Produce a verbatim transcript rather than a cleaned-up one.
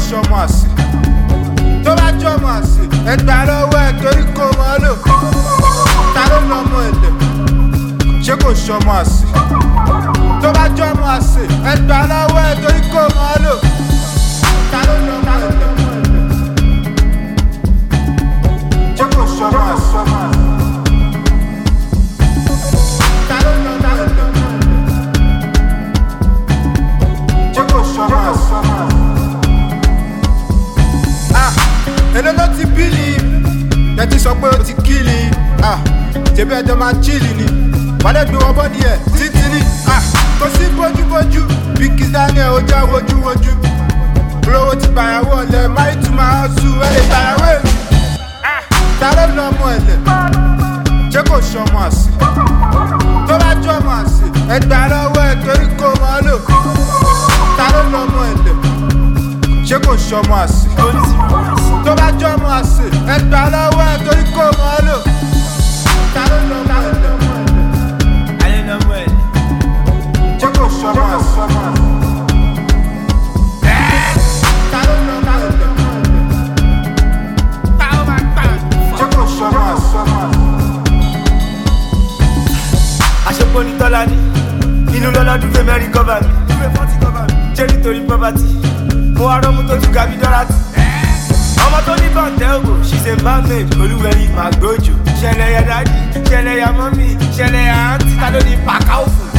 ṣọmọ àsè tó bá jọmọ àsè ẹgbà lọ́wọ́ ẹ̀ torí kò mọ́ lò ta ló lọ́mọ ẹ̀lẹ̀ ṣé kò ṣọmọ àsè tó bá jọmọ àsè ẹgbà lọ́wọ́ ẹ̀ torí kò mọ́ lò ta ló lọ́mọ ẹ̀lẹ̀ ṣé kò ṣọmọ àsè. Èló ló ti bílì tẹ́tí sọ pé ó ti kílì tẹ́bí ẹjọ́ máa chílì ni wálé gbé wọ́n bọ́dí ẹ̀ títí ní kò sí bójúbójú bí Kiss Daniel ó já wojúwojú olówó ti bàyàwó ọ̀lẹ̀ máì tún máa ṣù ẹ̀ lè bàyàwó èmi ta ló lọ ọmọ ẹ̀lẹ̀ ṣé kò ṣọmọ àsè tó bá jọmọ àsè ẹgbàá lọ́wọ́ ẹ̀ torí kò mọ́ lò ta ló lọ ọmọ ẹ̀lẹ̀ ṣé kò ṣọmọ àsè tó bá jọmọ àsè ẹgbàá lọ́wọ́ ẹ̀ torí kò mọ́ lò ta ló lọ ọmọ ẹ̀lẹ̀ ṣé kò ṣọmọ àsè ta ló lọ ọmọ ẹ̀lẹ̀ ṣé kò ṣọmọ àsè. àṣepọ̀ ní tọ́lá ní inú lọ́lọ́dún fẹ́ mẹ́rin kọ́bà mi ṣé nítorí pọ́pátì mo wá rọ́mú tó ju gabi dọ́là tì. ọmọ tó ní bọ̀ǹtẹ́ ògò ṣìṣe bámẹ́ olúwẹ̀rí màgbójò ṣẹlẹ̀ ya dádì ṣẹlẹ̀ ya mọ́mì ṣẹlẹ̀ ya àǹtí ta ló ní pàkà òfò.